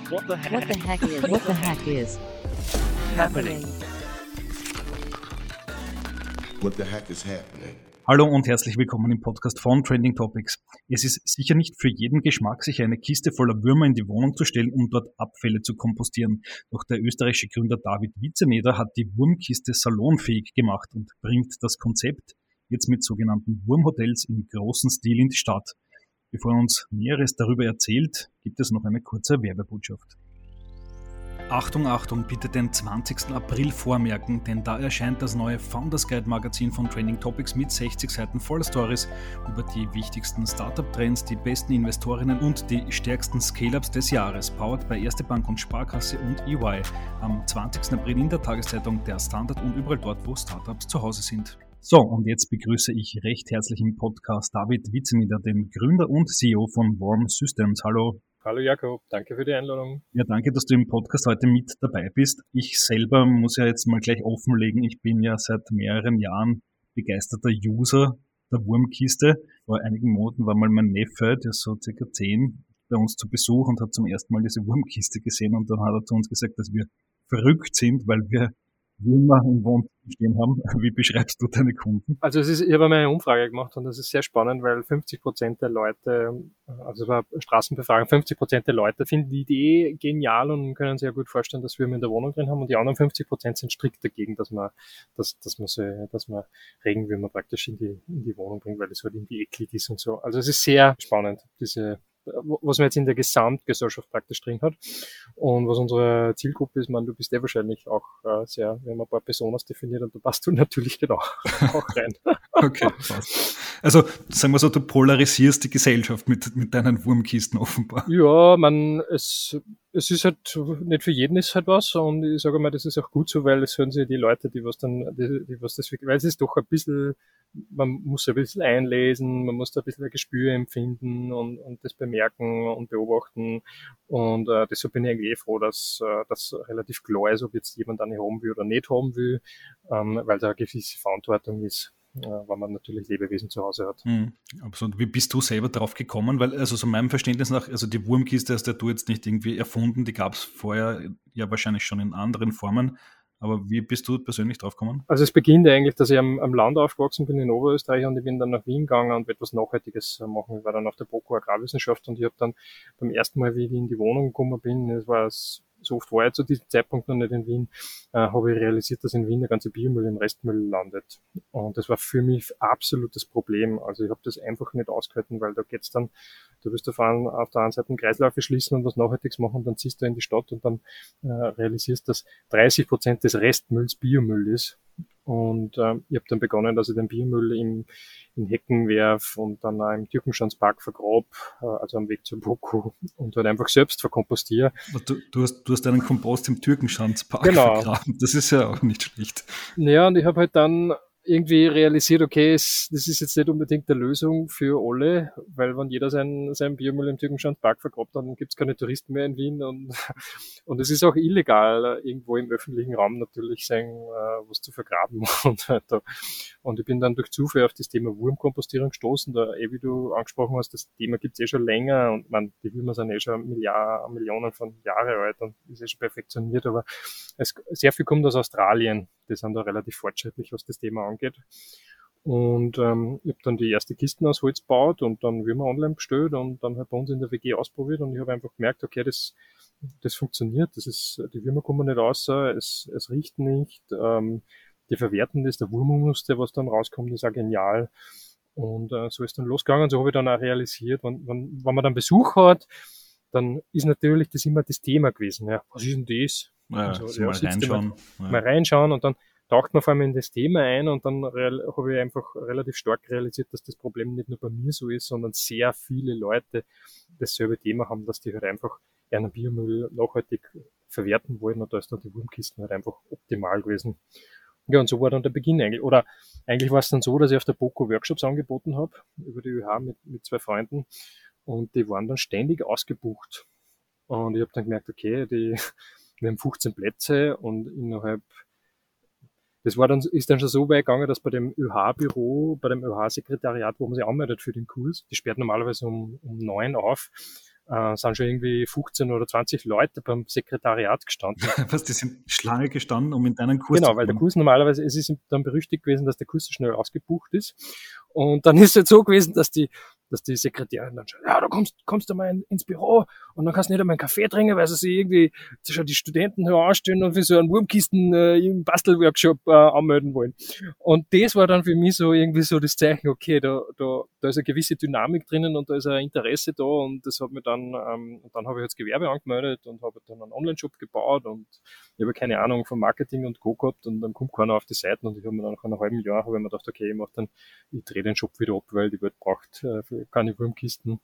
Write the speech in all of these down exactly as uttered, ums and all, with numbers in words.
What the heck? What the heck is what the heck is happening? What the heck is happening? Hallo und herzlich willkommen im Podcast von Trending Topics. Es ist sicher nicht für jeden Geschmack, sich eine Kiste voller Würmer in die Wohnung zu stellen und dort Abfälle zu kompostieren. Doch der österreichische Gründer David Witzeneder hat die Wurmkiste salonfähig gemacht und bringt das Konzept jetzt mit sogenannten Wurmhotels im großen Stil in die Stadt. Bevor er uns Näheres darüber erzählt, gibt es noch eine kurze Werbebotschaft. Achtung, Achtung, bitte den zwanzigsten April vormerken, denn da erscheint das neue Founders Guide Magazin von Trending Topics mit sechzig Seiten voller Stories über die wichtigsten Startup-Trends, die besten Investorinnen und die stärksten Scale-Ups des Jahres, powered bei Erste Bank und Sparkasse und E Y. Am zwanzigsten April in der Tageszeitung Der Standard und überall dort, wo Startups zu Hause sind. So, und jetzt begrüße ich recht herzlich im Podcast David Witzeneder, den Gründer und C E O von Warm Systems. Hallo. Hallo Jakob, danke für die Einladung. Ja, danke, dass du im Podcast heute mit dabei bist. Ich selber muss ja jetzt mal gleich offenlegen, ich bin ja seit mehreren Jahren begeisterter User der Wurmkiste. Vor einigen Monaten war mal mein Neffe, der ist so circa zehn, bei uns zu Besuch und hat zum ersten Mal diese Wurmkiste gesehen und dann hat er zu uns gesagt, dass wir verrückt sind, weil wir Würmer im Wohnzimmer stehen haben. Wie beschreibst du deine Kunden? Also es ist, ich habe einmal eine Umfrage gemacht und das ist sehr spannend, weil fünfzig Prozent der Leute, also es war Straßenbefragung, fünfzig Prozent der Leute finden die Idee genial und können sich ja gut vorstellen, dass Würmer in der Wohnung drin haben und die anderen fünfzig Prozent sind strikt dagegen, dass man, dass, dass man so, dass man Regenwürmer praktisch in die, in die Wohnung bringt, weil das halt irgendwie eklig ist und so. Also es ist sehr spannend, diese was man jetzt in der Gesamtgesellschaft praktisch drin hat. Und was unsere Zielgruppe ist, man, du bist ja wahrscheinlich auch äh, sehr, wir haben ein paar Personas definiert und da passt du natürlich genau auch rein. Okay, passt. Also sagen wir so, du polarisierst die Gesellschaft mit, mit deinen Wurmkisten offenbar. Ja, man, es, es ist halt, nicht für jeden ist halt was und ich sage mal, das ist auch gut so, weil es hören sich die Leute, die was dann, die, die was das, weil es ist doch ein bisschen, man muss ein bisschen einlesen, man muss da ein bisschen ein Gespür empfinden und, und das bemerken und beobachten und äh, deshalb bin ich eigentlich eh froh, dass äh, das relativ klar ist, ob jetzt jemand eine haben will oder nicht haben will, ähm, weil da eine gewisse Verantwortung ist, äh, weil man natürlich Lebewesen zu Hause hat. Mhm, absolut. Wie bist du selber drauf gekommen? Weil, also so meinem Verständnis nach, also die Wurmkiste hast ja du jetzt nicht irgendwie erfunden, die gab es vorher ja wahrscheinlich schon in anderen Formen. Aber wie bist du persönlich drauf gekommen? Also es beginnt eigentlich, dass ich am, am Land aufgewachsen bin in Oberösterreich und ich bin dann nach Wien gegangen und etwas Nachhaltiges machen. Ich war dann auf der BOKU Agrarwissenschaft und ich habe dann beim ersten Mal, wie ich in die Wohnung gekommen bin, das war so oft war ich zu diesem Zeitpunkt noch nicht in Wien, äh, habe ich realisiert, dass in Wien der ganze Biomüll im Restmüll landet. Und das war für mich absolutes Problem. Also ich habe das einfach nicht ausgehalten, weil da geht's dann, du wirst auf, einen, auf der einen Seite einen Kreislauf schließen und was Nachhaltiges machen und dann ziehst du in die Stadt und dann äh, realisierst, dass dreißig Prozent des Restmülls Biomüll ist. Und äh, ich habe dann begonnen, dass ich den Biomüll im, in Hecken werf und dann auch im Türkenschanzpark vergrab, äh, also am Weg zur BOKU und halt einfach selbst verkompostiere. Du, du, hast, du hast einen Kompost im Türkenschanzpark genau. vergraben. Das ist ja auch nicht schlecht. Ja, und ich habe halt dann irgendwie realisiert, okay, es, das ist jetzt nicht unbedingt eine Lösung für alle, weil wenn jeder seinen sein Biomüll im Türkenschanzpark vergrabt, dann gibt's keine Touristen mehr in Wien und und es ist auch illegal, irgendwo im öffentlichen Raum natürlich sein, äh, was zu vergraben und halt da. Und ich bin dann durch Zufall auf das Thema Wurmkompostierung gestoßen, da eh, wie du angesprochen hast, das Thema gibt's eh schon länger und man, die Würmer sind eh schon Milliarden, Millionen von Jahren alt und ist eh schon perfektioniert, aber es, sehr viel kommt aus Australien. Die sind da relativ fortschrittlich, was das Thema angeht. Und ähm, ich habe dann die erste Kisten aus Holz gebaut und dann Würmer online bestellt und dann halt bei uns in der W G ausprobiert und ich habe einfach gemerkt, okay, das das funktioniert, das ist, die Würmer kommen nicht raus, es, es riecht nicht, ähm, die verwerten das, der Wurmhumus, der was dann rauskommt, ist auch genial. Und äh, so ist dann losgegangen, so habe ich dann auch realisiert, wenn, wenn, wenn man dann Besuch hat, dann ist natürlich das immer das Thema gewesen. Ja, was ist denn das? Ja, also, also ja, mal reinschauen. Mal, ja. mal reinschauen und dann taucht man vor allem in das Thema ein und dann habe ich einfach relativ stark realisiert, dass das Problem nicht nur bei mir so ist, sondern sehr viele Leute dasselbe Thema haben, dass die halt einfach einen Biomüll nachhaltig verwerten wollen und da ist dann die Wurmkisten halt einfach optimal gewesen. Ja, und so war dann der Beginn eigentlich. Oder eigentlich war es dann so, dass ich auf der BOKU Workshops angeboten habe, über die Ö H mit, mit zwei Freunden und die waren dann ständig ausgebucht. Und ich habe dann gemerkt, okay, die, wir haben fünfzehn Plätze und innerhalb Das war dann, ist dann schon so weit gegangen, dass bei dem Ö H-Büro, bei dem Ö H-Sekretariat, wo man sich anmeldet für den Kurs, die sperrt normalerweise um, um neun auf, äh, sind schon irgendwie fünfzehn oder zwanzig Leute beim Sekretariat gestanden. Was, die sind Schlange gestanden, um in deinen Kurs Genau, zu weil der kommen? Kurs normalerweise, es ist dann berüchtigt gewesen, dass der Kurs so schnell ausgebucht ist. Und dann ist es halt so gewesen, dass die, dass die Sekretärin dann schon, ja, du kommst, kommst du mal in, ins Büro und dann kannst du nicht einmal einen Kaffee trinken, weil sie sich irgendwie schon die Studenten heranstellen und für so einen Wurmkisten äh, im Bastelworkshop äh, anmelden wollen. Und das war dann für mich so irgendwie so das Zeichen, okay, da, da, da ist eine gewisse Dynamik drinnen und da ist ein Interesse da und das hat mir dann, ähm, und dann habe ich jetzt Gewerbe angemeldet und habe dann einen Online-Shop gebaut und ich habe keine Ahnung vom Marketing und Co. gehabt und dann kommt keiner auf die Seiten und ich habe mir dann nach einem halben Jahr habe ich mir gedacht, okay, ich mache dann, ich drehe den Shop wieder ab, weil die Welt braucht äh, keine Wurmkisten.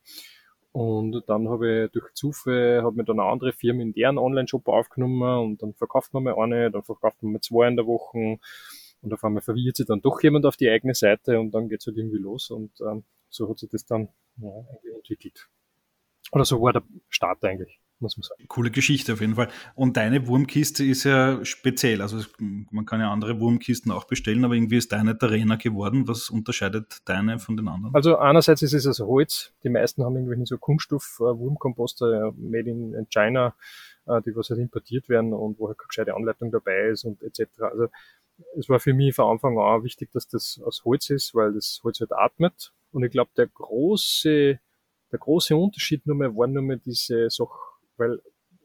Und dann habe ich durch Zufall, habe mir dann eine andere Firma in deren Online-Shop aufgenommen und dann verkauft man mal eine, dann verkauft man mal zwei in der Woche und auf einmal verwirrt sich dann doch jemand auf die eigene Seite und dann geht's halt irgendwie los und ähm, so hat sich das dann ja, eigentlich entwickelt. Oder so war der Start eigentlich, muss man sagen. Coole Geschichte auf jeden Fall. Und deine Wurmkiste ist ja speziell. Also es, man kann ja andere Wurmkisten auch bestellen, aber irgendwie ist deine der Renner geworden. Was unterscheidet deine von den anderen? Also einerseits ist es also Holz. Die meisten haben irgendwie so Kunststoff-Wurmkomposter äh, made in, in China, äh, die was halt importiert werden und wo halt keine gescheite Anleitung dabei ist und et cetera. Also es war für mich von Anfang an wichtig, dass das aus Holz ist, weil das Holz halt atmet. Und ich glaube, der große Der große Unterschied nur mehr war nur mehr diese Sache, weil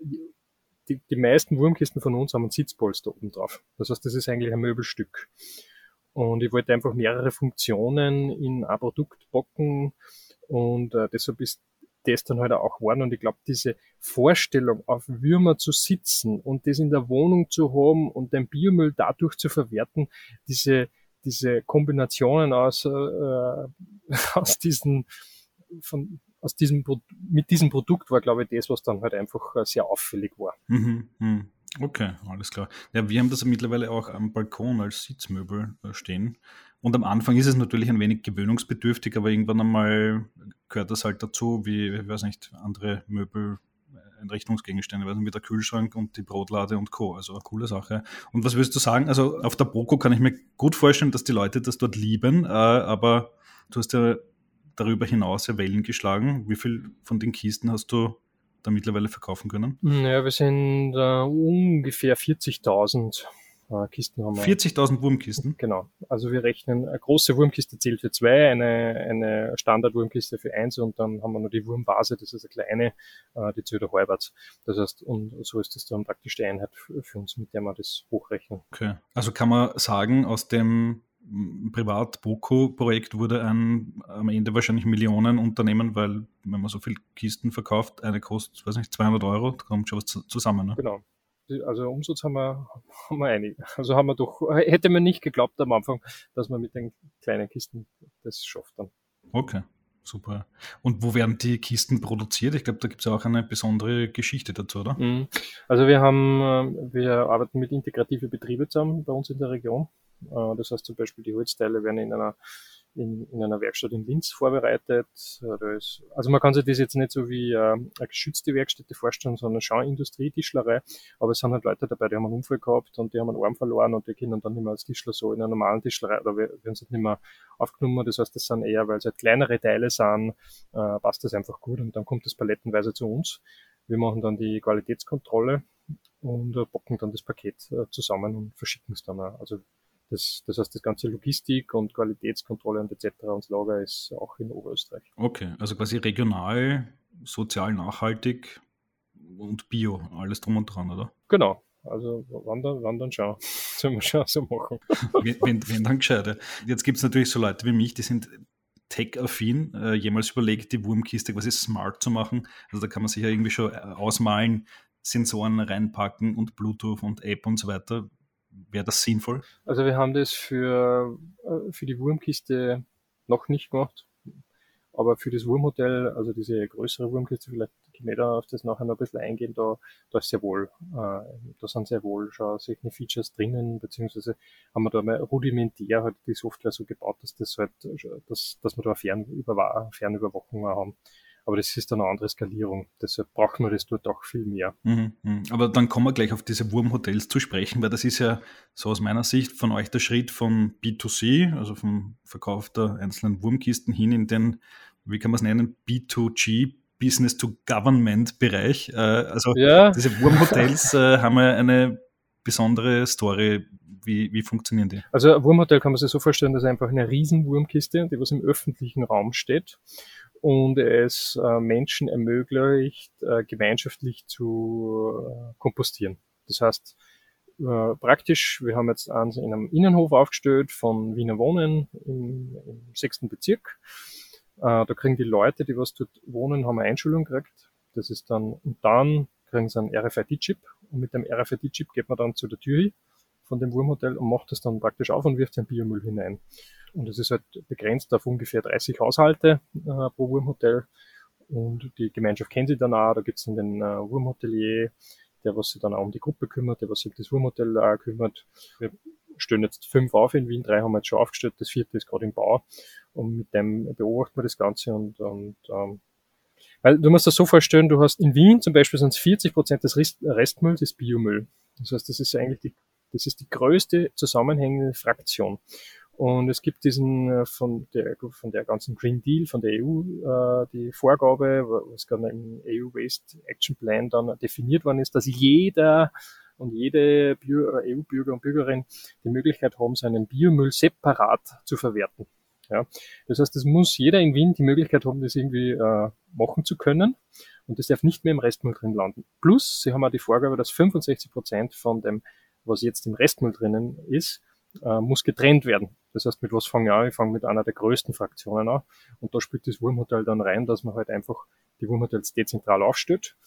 die, die meisten Wurmkisten von uns haben einen Sitzpolster oben drauf. Das heißt, das ist eigentlich ein Möbelstück. Und ich wollte einfach mehrere Funktionen in ein Produkt packen und äh, deshalb ist das dann halt auch geworden. Und ich glaube, diese Vorstellung, auf Würmer zu sitzen und das in der Wohnung zu haben und den Biomüll dadurch zu verwerten, diese, diese Kombinationen aus, äh, aus diesen von aus diesem mit diesem Produkt war, glaube ich, das, was dann halt einfach sehr auffällig war. Mhm, mh. Okay, alles klar. Ja, wir haben das mittlerweile auch am Balkon als Sitzmöbel stehen. Und am Anfang ist es natürlich ein wenig gewöhnungsbedürftig, aber irgendwann einmal gehört das halt dazu, wie, ich weiß nicht, andere Möbel, Einrichtungsgegenstände, also wie der Kühlschrank und die Brotlade und Co. Also eine coole Sache. Und was würdest du sagen? Also auf der BOKU kann ich mir gut vorstellen, dass die Leute das dort lieben, äh, aber du hast ja darüber hinaus ja Wellen geschlagen. Wie viel von den Kisten hast du da mittlerweile verkaufen können? Ja, wir sind äh, ungefähr vierzigtausend äh, Kisten haben wir. vierzigtausend Wurmkisten? Genau. Also wir rechnen, eine große Wurmkiste zählt für zwei, eine, eine Standard-Wurmkiste für eins und dann haben wir noch die Wurmbase, das ist eine kleine, äh, die zählt halbert. Das heißt, und so ist das dann praktisch die Einheit für, für uns, mit der wir das hochrechnen. Okay. Also kann man sagen, aus dem Privat-BOKU-Projekt wurde ein am Ende wahrscheinlich Millionenunternehmen, weil wenn man so viele Kisten verkauft, eine kostet, weiß nicht, zweihundert Euro, da kommt schon was zusammen. Ne? Genau. Also Umsatz haben wir, haben wir einige. Also haben wir doch, hätte man nicht geglaubt am Anfang, dass man mit den kleinen Kisten das schafft dann. Okay, super. Und wo werden die Kisten produziert? Ich glaube, da gibt es auch eine besondere Geschichte dazu, oder? Also wir haben, wir arbeiten mit integrative Betriebe zusammen bei uns in der Region. Das heißt zum Beispiel, die Holzteile werden in einer, in, in einer Werkstatt in Linz vorbereitet. Ist, also man kann sich das jetzt nicht so wie äh, eine geschützte Werkstätte vorstellen, sondern schon Industrietischlerei. Aber es sind halt Leute dabei, die haben einen Unfall gehabt und die haben einen Arm verloren und die können dann nicht mehr als Tischler so in einer normalen Tischlerei, oder werden sie halt nicht mehr aufgenommen. Das heißt, das sind eher, weil es halt kleinere Teile sind, äh, passt das einfach gut und dann kommt das palettenweise zu uns. Wir machen dann die Qualitätskontrolle und äh, packen dann das Paket äh, zusammen und verschicken es dann auch. Also Das, das heißt, das ganze Logistik und Qualitätskontrolle und et cetera und das Lager ist auch in Oberösterreich. Okay, also quasi regional, sozial nachhaltig und bio, alles drum und dran, oder? Genau, also wandern, wandern schon, sollen wir schon so machen. wenn, wenn, wenn dann gescheit. Jetzt gibt es natürlich so Leute wie mich, die sind tech-affin, äh, jemals überlegt, die Wurmkiste quasi smart zu machen. Also da kann man sich ja irgendwie schon ausmalen, Sensoren reinpacken und Bluetooth und App und so weiter. Wäre das sinnvoll? Also wir haben das für, für die Wurmkiste noch nicht gemacht, aber für das Wurmhotel, also diese größere Wurmkiste, vielleicht können wir da auf das nachher noch ein bisschen eingehen, da, da ist sehr wohl, äh, da sind sehr wohl schon solche Features drinnen, beziehungsweise haben wir da mal rudimentär halt die Software so gebaut, dass das halt, dass, dass wir da eine Fernüber- Fernüberwachung haben. Aber das ist dann eine andere Skalierung. Deshalb braucht man das dort auch viel mehr. Mhm, mh. Aber dann kommen wir gleich auf diese Wurmhotels zu sprechen, weil das ist ja so aus meiner Sicht von euch der Schritt von B zwei C, also vom Verkauf der einzelnen Wurmkisten hin in den, wie kann man es nennen, B zwei G Business-to-Government-Bereich. Äh, also Ja. diese Wurmhotels äh, haben ja eine besondere Story. Wie, wie funktionieren die? Also ein Wurmhotel kann man sich so vorstellen, dass einfach eine riesen Wurmkiste, die was im öffentlichen Raum steht und es äh, Menschen ermöglicht, äh, gemeinschaftlich zu äh, kompostieren. Das heißt, äh, praktisch, wir haben jetzt eins in einem Innenhof aufgestellt von Wiener Wohnen im, im sechsten Bezirk. Äh, da kriegen die Leute, die was dort wohnen, haben eine Einschulung gekriegt. Das ist dann, und dann kriegen sie einen R F I D-Chip und mit dem R F I D-Chip geht man dann zu der Tür hin von dem Wurmhotel und macht das dann praktisch auf und wirft den Biomüll hinein. Und es ist halt begrenzt auf ungefähr dreißig Haushalte äh, pro Wurmhotel. Und die Gemeinschaft kennt sich dann auch. Da gibt es dann den äh, Wurmhotelier, der was sich dann auch um die Gruppe kümmert, der was sich um das Wurmhotel äh, kümmert. Wir stellen jetzt fünf auf in Wien, drei haben wir jetzt schon aufgestellt, das vierte ist gerade im Bau. Und mit dem beobachten wir das Ganze und, und ähm, weil du musst das so vorstellen, du hast in Wien zum Beispiel sind vierzig Prozent des Rest, Restmülls ist Biomüll. Das heißt, das ist eigentlich die Das ist die größte zusammenhängende Fraktion. Und es gibt diesen von der, von der ganzen Green Deal, von der E U, äh, die Vorgabe, was gerade im E U Waste Action Plan dann definiert worden ist, dass jeder und jede E U-Bürger und Bürgerin die Möglichkeit haben, seinen Biomüll separat zu verwerten. Ja, das heißt, es muss jeder in Wien die Möglichkeit haben, das irgendwie äh, machen zu können. Und das darf nicht mehr im Restmüll drin landen. Plus, sie haben auch die Vorgabe, dass fünfundsechzig Prozent von dem, was jetzt im Restmüll drinnen ist, äh, muss getrennt werden. Das heißt, mit was fange ich an? Ich fange mit einer der größten Fraktionen an. Und da spielt das Wurmhotel dann rein, dass man halt einfach die Wurmhotels dezentral aufstellt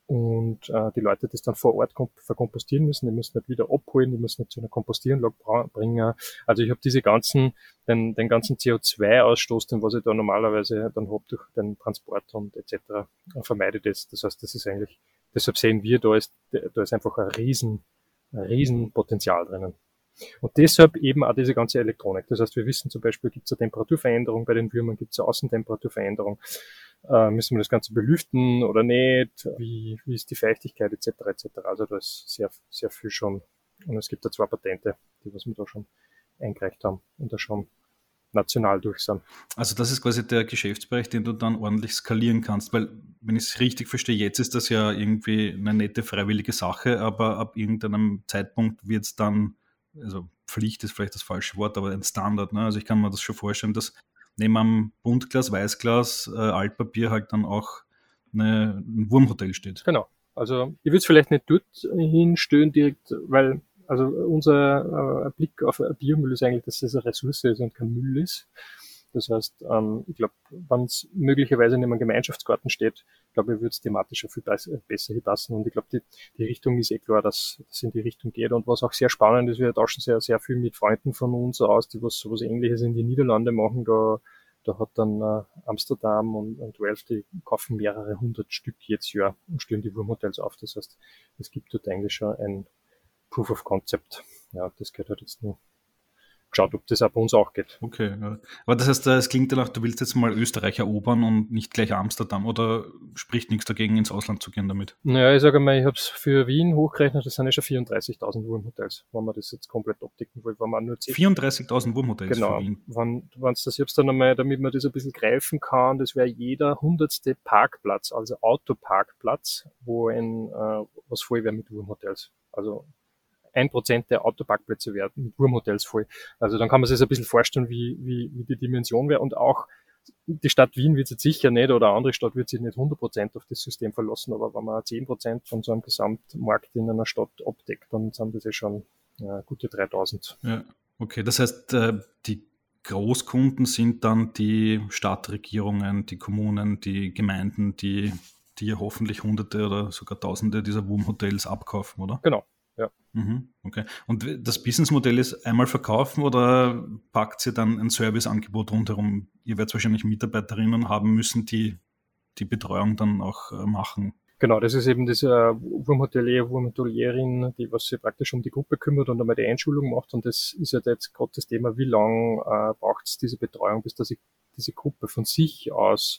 und äh, die Leute das dann vor Ort verkompostieren müssen. Die müssen nicht wieder abholen, die müssen nicht zu einer Kompostieranlage bringen. Also ich habe diese ganzen, den, den ganzen C O zwei Ausstoß, den was ich da normalerweise dann habe durch den Transport und et cetera, vermeide das. Das heißt, das ist eigentlich, deshalb sehen wir, da ist, da ist einfach ein riesen, ein riesen Potenzial drinnen. Und deshalb eben auch diese ganze Elektronik. Das heißt, wir wissen zum Beispiel, gibt es eine Temperaturveränderung bei den Würmern, gibt es eine Außentemperaturveränderung, äh, müssen wir das Ganze belüften oder nicht, wie, wie ist die Feuchtigkeit et cetera et cetera. Also da ist sehr, sehr viel schon. Und es gibt da zwei Patente, die was wir da schon eingereicht haben und da schon national durch sind. Also das ist quasi der Geschäftsbereich, den du dann ordentlich skalieren kannst, weil, wenn ich es richtig verstehe, jetzt ist das ja irgendwie eine nette freiwillige Sache, aber ab irgendeinem Zeitpunkt wird es dann, also Pflicht ist vielleicht das falsche Wort, aber ein Standard. Ne? Also ich kann mir das schon vorstellen, dass neben einem Buntglas, Weißglas, äh, Altpapier halt dann auch eine, ein Wurmhotel steht. Genau. Also ich würde es vielleicht nicht dort hinstellen direkt, weil also unser äh, Blick auf Biomüll ist eigentlich, dass es eine Ressource ist und kein Müll ist. Das heißt, ähm, ich glaube, wenn es möglicherweise in einem Gemeinschaftsgarten steht, glaube ich, würde es thematisch auch viel besser, besser hier passen. Und ich glaube, die, die Richtung ist eh klar, dass es in die Richtung geht. Und was auch sehr spannend ist, wir tauschen sehr, sehr viel mit Freunden von uns aus, die was sowas Ähnliches in die Niederlande machen. Da, da hat dann äh, Amsterdam und, und Wales, die kaufen mehrere hundert Stück jetzt Jahr und stellen die Wurmhotels auf. Das heißt, es gibt dort eigentlich schon ein Proof of Concept. Ja, das geht halt jetzt nur geschaut, ob das auch bei uns auch geht. Okay, ja. Aber das heißt, es klingt danach, du willst jetzt mal Österreich erobern und nicht gleich Amsterdam, oder spricht nichts dagegen, ins Ausland zu gehen damit? Naja, ich sage mal, ich habe es für Wien hochgerechnet, das sind ja schon vierunddreißigtausend Wurmhotels, wenn man das jetzt komplett abdecken will, wenn man nur zehn vierunddreißigtausend Wurmhotels genau, für Wien? wenn, wenn's das jetzt dann einmal, damit man das ein bisschen greifen kann, das wäre jeder hundertste Parkplatz, also Autoparkplatz, wo ein, äh, was voll wäre mit Wurmhotels. Also ein Prozent der Autoparkplätze werden mit Wurmhotels voll. Also dann kann man sich ein bisschen vorstellen, wie, wie, wie die Dimension wäre. Und auch die Stadt Wien wird jetzt sicher nicht, oder eine andere Stadt wird sich nicht hundert Prozent auf das System verlassen, aber wenn man zehn Prozent von so einem Gesamtmarkt in einer Stadt abdeckt, dann sind das ja schon ja, gute dreitausend. Ja, okay. Das heißt, die Großkunden sind dann die Stadtregierungen, die Kommunen, die Gemeinden, die, die ja hoffentlich Hunderte oder sogar Tausende dieser Wurmhotels abkaufen, oder? Genau. Ja. Mhm, okay. Und das Businessmodell ist einmal verkaufen, oder packt ihr dann ein Serviceangebot rundherum? Ihr werdet wahrscheinlich Mitarbeiterinnen haben müssen, die die Betreuung dann auch äh, machen. Genau, das ist eben diese Wurmhotelier, Wurmhotelierin, die was sich praktisch um die Gruppe kümmert und einmal die Einschulung macht. Und das ist ja jetzt gerade das Thema, wie lange äh, braucht es diese Betreuung, bis dass ich diese Gruppe von sich aus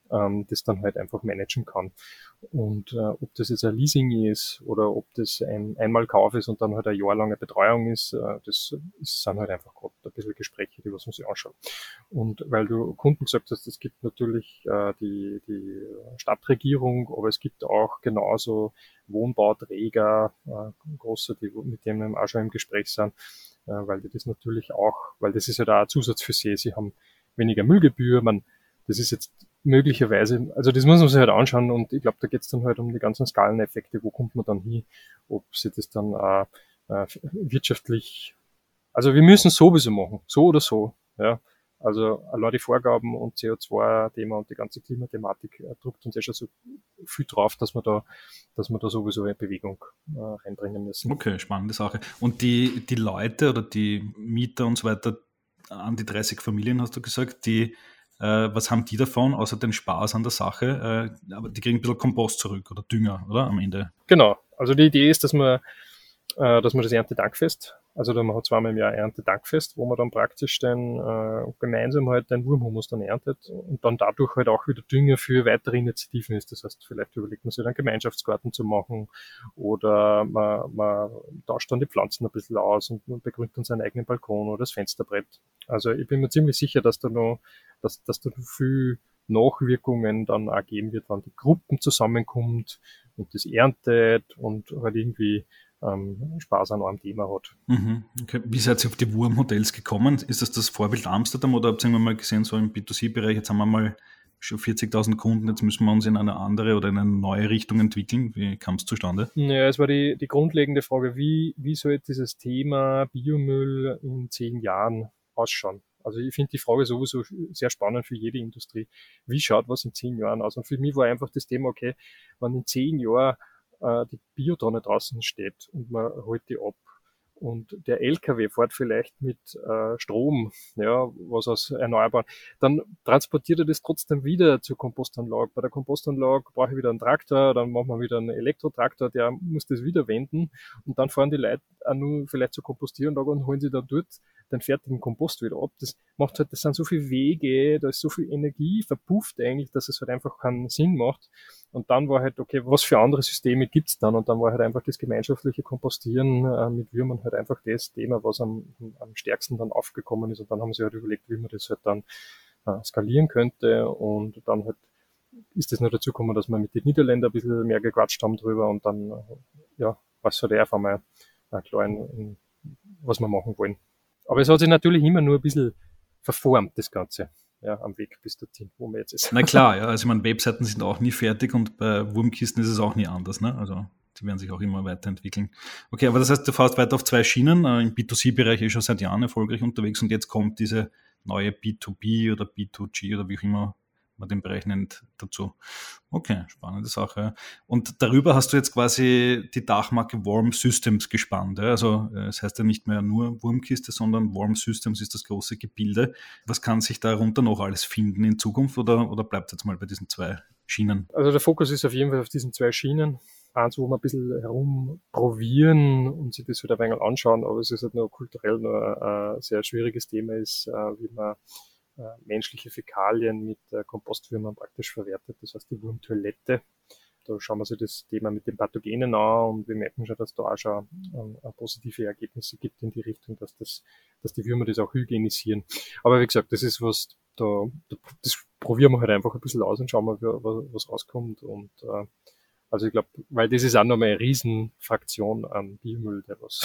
ähm, das dann halt einfach managen kann. Und äh, ob das jetzt ein Leasing ist oder ob das ein Einmalkauf ist und dann halt eine jahrelange Betreuung ist, äh, das ist, sind halt einfach gerade ein bisschen Gespräche, die was man sich anschaut. Und weil du Kunden gesagt hast, es gibt natürlich äh, die, die Stadtregierung, aber es gibt auch genauso Wohnbauträger, äh, große, die mit denen wir auch schon im Gespräch sind, äh, weil die das natürlich auch, weil das ist ja da ein Zusatz für sie, sie haben weniger Müllgebühr, man, das ist jetzt möglicherweise, also das muss man sich halt anschauen und ich glaube, da geht es dann halt um die ganzen Skaleneffekte, wo kommt man dann hin, ob sie das dann äh, äh, wirtschaftlich, also wir müssen sowieso machen, so oder so, ja. Also allein die Vorgaben und C O zwei Thema und die ganze Klimathematik äh, drückt uns ja schon so viel drauf, dass wir da, dass wir da sowieso eine Bewegung äh, reinbringen müssen. Okay, spannende Sache. Und die, die Leute oder die Mieter und so weiter, an die dreißig Familien hast du gesagt, die, äh, was haben die davon, außer den Spaß an der Sache? Äh, aber die kriegen ein bisschen Kompost zurück oder Dünger, oder? Am Ende. Genau. Also die Idee ist, dass man, äh, dass man das Erntedankfest, also da man hat zweimal im Jahr Erntedankfest, wo man dann praktisch dann äh, gemeinsam halt den Wurmhumus dann erntet und dann dadurch halt auch wieder Dünger für weitere Initiativen ist. Das heißt, vielleicht überlegt man sich einen Gemeinschaftsgarten zu machen oder man, man tauscht dann die Pflanzen ein bisschen aus und man begrünt dann seinen eigenen Balkon oder das Fensterbrett. Also ich bin mir ziemlich sicher, dass da noch, dass, dass da noch viel Nachwirkungen dann auch geben wird, wenn die Gruppen zusammenkommt und das erntet und halt irgendwie ähm, Spaß an einem Thema hat. Mhm. Okay. Wie seid ihr auf die Wurmhotels gekommen? Ist das das Vorbild Amsterdam oder habt ihr mal gesehen, so im B zwei C-Bereich, jetzt haben wir mal schon vierzigtausend Kunden, jetzt müssen wir uns in eine andere oder in eine neue Richtung entwickeln. Wie kam es zustande? Ja, es war die, die grundlegende Frage, wie, wie soll dieses Thema Biomüll in zehn Jahren ausschauen? Also ich finde die Frage sowieso sehr spannend für jede Industrie. Wie schaut was in zehn Jahren aus? Und für mich war einfach das Thema, okay, wenn in zehn Jahren äh, die Biotonne draußen steht und man holt die ab und der L K W fährt vielleicht mit äh, Strom, ja, was aus Erneuerbaren, dann transportiert er das trotzdem wieder zur Kompostanlage. Bei der Kompostanlage brauche ich wieder einen Traktor, dann machen wir wieder einen Elektrotraktor, der muss das wieder wenden und dann fahren die Leute auch nur vielleicht zur Kompostieranlage und holen sie dann dort den fertigen Kompost wieder ab. Das macht halt, das sind so viele Wege, da ist so viel Energie verpufft eigentlich, dass es halt einfach keinen Sinn macht. Und dann war halt, okay, was für andere Systeme gibt's dann? Und dann war halt einfach das gemeinschaftliche Kompostieren äh, mit Würmern halt einfach das Thema, was am, am stärksten dann aufgekommen ist. Und dann haben sie halt überlegt, wie man das halt dann äh, skalieren könnte. Und dann halt ist das noch dazu gekommen, dass wir mit den Niederländern ein bisschen mehr gequatscht haben drüber. Und dann, äh, ja, was halt einfach mal äh, klar, in, in, was wir machen wollen. Aber es hat sich natürlich immer nur ein bisschen verformt, das Ganze. Ja, am Weg bis dorthin, wo man jetzt ist. Na klar, ja, also ich meine, Webseiten sind auch nie fertig und bei Wurmkisten ist es auch nie anders, ne? Also die werden sich auch immer weiterentwickeln. Okay, aber das heißt, du fährst weiter auf zwei Schienen, äh, im B zwei C-Bereich ist schon seit Jahren erfolgreich unterwegs und jetzt kommt diese neue B zwei B oder B zwei G oder wie auch immer man den Bereich nennt, dazu. Okay, spannende Sache. Und darüber hast du jetzt quasi die Dachmarke Worm Systems gespannt. Ja? Also es heißt ja nicht mehr nur Wurmkiste, sondern Worm Systems ist das große Gebilde. Was kann sich darunter noch alles finden in Zukunft oder, oder bleibt jetzt mal bei diesen zwei Schienen? Also der Fokus ist auf jeden Fall auf diesen zwei Schienen. Eins, wo wir ein bisschen herumprobieren und sich das halt ein wenig anschauen, aber es ist halt noch kulturell noch ein sehr schwieriges Thema ist, wie man menschliche Fäkalien mit Kompostwürmern praktisch verwertet, das heißt die Wurmtoilette. Da schauen wir sich das Thema mit den Pathogenen an und wir merken schon, dass da auch schon ähm, positive Ergebnisse gibt in die Richtung, dass das, dass die Würmer das auch hygienisieren. Aber wie gesagt, das ist was, da, das probieren wir halt einfach ein bisschen aus und schauen mal, was rauskommt und äh, also ich glaube, weil das ist auch nochmal eine Riesenfraktion an Biomüll, der was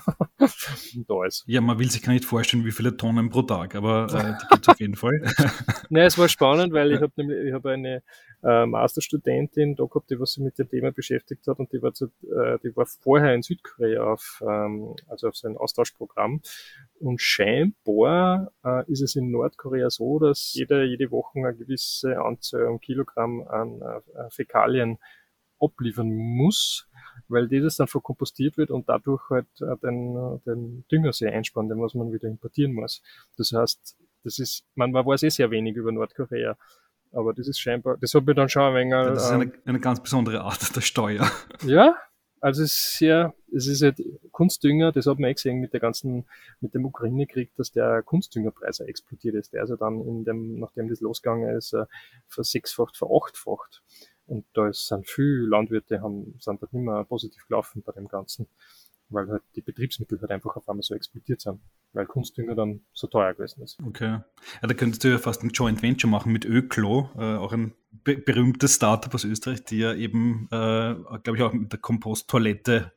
da ist. Ja, man will sich gar nicht vorstellen, wie viele Tonnen pro Tag, aber äh, die gibt's auf jeden Fall. Nein, es war spannend, weil ich habe nämlich, ich habe eine äh, Masterstudentin da gehabt, die was sich mit dem Thema beschäftigt hat und die war, zu, äh, die war vorher in Südkorea auf, ähm, also auf so ein Austauschprogramm und scheinbar äh, ist es in Nordkorea so, dass jede, jede Woche eine gewisse Anzahl an Kilogramm an äh, Fäkalien abliefern muss, weil dieses dann verkompostiert wird und dadurch halt äh, den, den Dünger sehr einsparen, den was man wieder importieren muss. Das heißt, das ist, man, man weiß eh sehr wenig über Nordkorea, aber das ist scheinbar, das hat mir dann schon ein wenig... Ja, das ist eine, eine ganz besondere Art der Steuer. Ja, Also es ist sehr, es ist halt Kunstdünger, das hat man eh gesehen mit der ganzen, mit dem Ukraine-Krieg, dass der Kunstdüngerpreis auch explodiert ist. Der ist ja dann in dem, nachdem das losgegangen ist, versechsfacht, verachtfacht. Und da sind viele Landwirte, haben, sind dort nicht mehr positiv gelaufen bei dem Ganzen, weil halt die Betriebsmittel halt einfach auf einmal so explodiert sind, weil Kunstdünger dann so teuer gewesen ist. Okay. Ja, da könntest du ja fast ein Joint Venture machen mit Öklo, äh, auch ein be- berühmtes Startup aus Österreich, die ja eben, äh, glaube ich, auch mit der Komposttoilette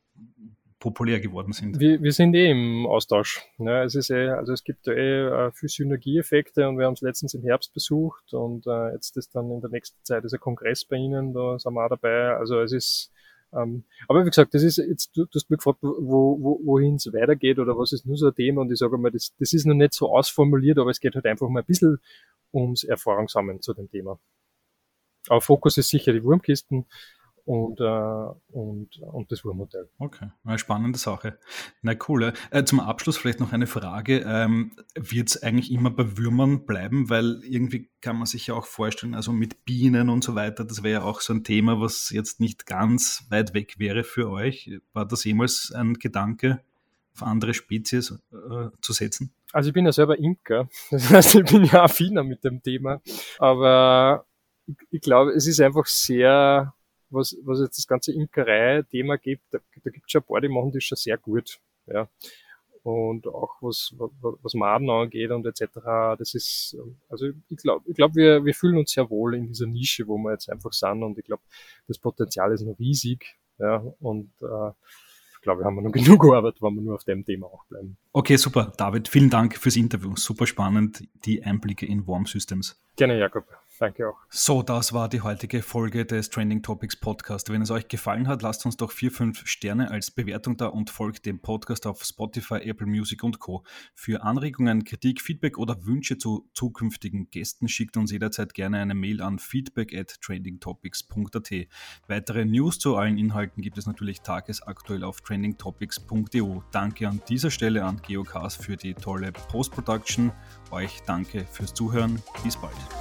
populär geworden sind. Wir, wir sind eh im Austausch. Ja, es ist eh, also es gibt eh viele Synergieeffekte und wir haben es letztens im Herbst besucht und äh, jetzt ist dann in der nächsten Zeit ist ein Kongress bei Ihnen, da sind wir auch dabei. Also es ist, ähm, aber wie gesagt, das ist jetzt, du, du hast mich gefragt, wo, wo, wohin es weitergeht oder was ist nur so ein Thema und ich sage mal, das, das ist noch nicht so ausformuliert, aber es geht halt einfach mal ein bisschen ums Erfahrungssammeln zu dem Thema. Aber Fokus ist sicher die Wurmkisten und, äh, und, und das Wurmmodell. Okay, eine spannende Sache. Na cool. Äh, zum Abschluss vielleicht noch eine Frage. Ähm, wird es eigentlich immer bei Würmern bleiben? Weil irgendwie kann man sich ja auch vorstellen, also mit Bienen und so weiter, das wäre ja auch so ein Thema, was jetzt nicht ganz weit weg wäre für euch. War das jemals ein Gedanke, auf andere Spezies äh, zu setzen? Also ich bin ja selber Imker, das heißt, ich bin ja affiner mit dem Thema, aber ich, ich glaube, es ist einfach sehr... Was, was jetzt das ganze Imkerei-Thema gibt, da, da gibt es schon ein paar, die machen das schon sehr gut. Ja. Und auch was, was, was Maden angeht und et cetera. Das ist, also ich glaube, ich glaub, wir, wir fühlen uns sehr wohl in dieser Nische, wo wir jetzt einfach sind und ich glaube, das Potenzial ist noch riesig. Ja. Und äh, ich glaube, wir haben noch genug Arbeit, wenn wir nur auf dem Thema auch bleiben. Okay, super. David, vielen Dank fürs Interview. Super spannend, die Einblicke in Worm Systems. Gerne, Jakob. Danke auch. So, das war die heutige Folge des Trending Topics Podcast. Wenn es euch gefallen hat, lasst uns doch vier, fünf Sterne als Bewertung da und folgt dem Podcast auf Spotify, Apple Music und Co. Für Anregungen, Kritik, Feedback oder Wünsche zu zukünftigen Gästen schickt uns jederzeit gerne eine Mail an feedback at trendingtopics punkt at. Weitere News zu allen Inhalten gibt es natürlich tagesaktuell auf trendingtopics punkt e u. Danke an dieser Stelle an Geocast für die tolle Post-Production. Euch danke fürs Zuhören. Bis bald.